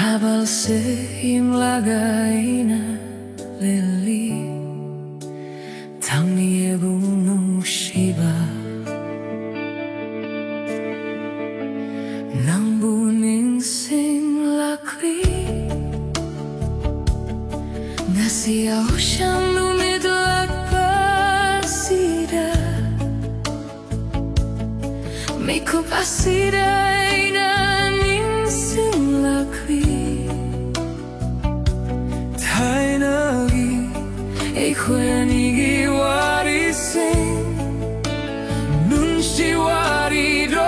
Habal seimlagai na lili Tamiego no shiba Nambuning simlakli Nasiyaw siyang lumidlak pasida May kupasida ay naning simlakli Tainagi ikwenigi warisin Nunshi warido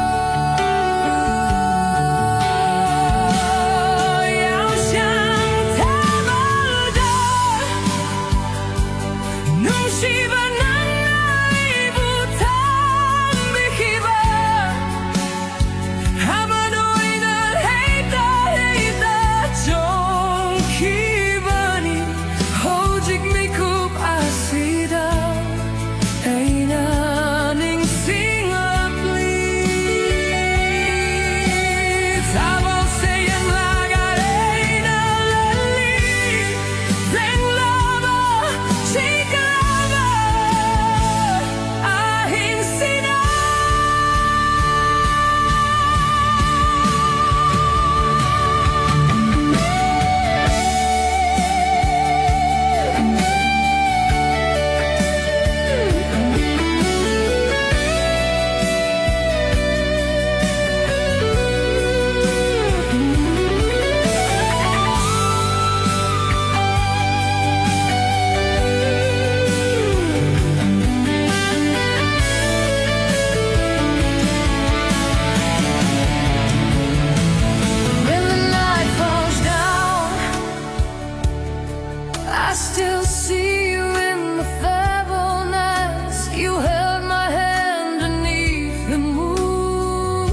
I still see you in the fairness. You held my hand beneath the moon.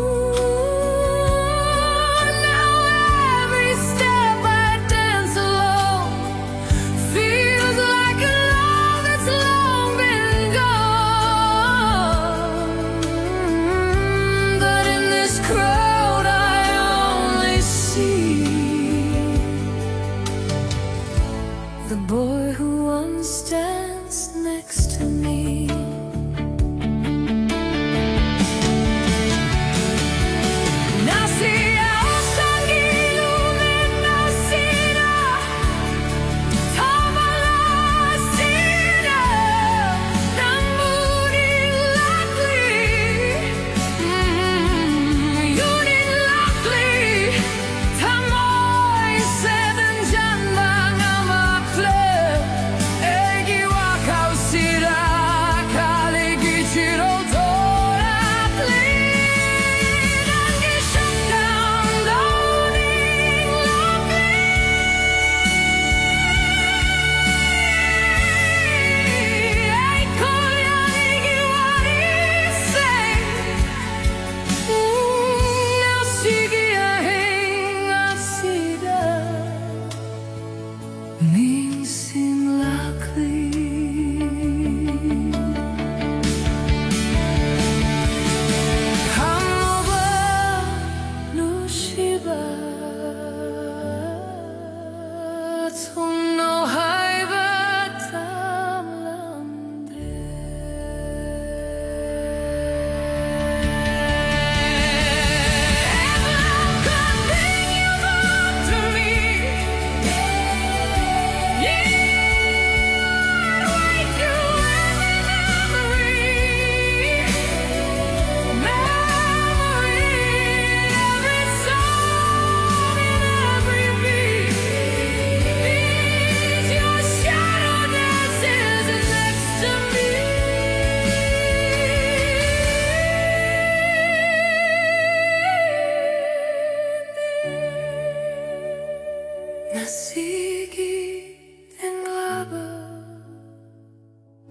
Now every step I dance alone feels like a love that's long been gone. But in this crowd I only see the boy who once danced next to me. See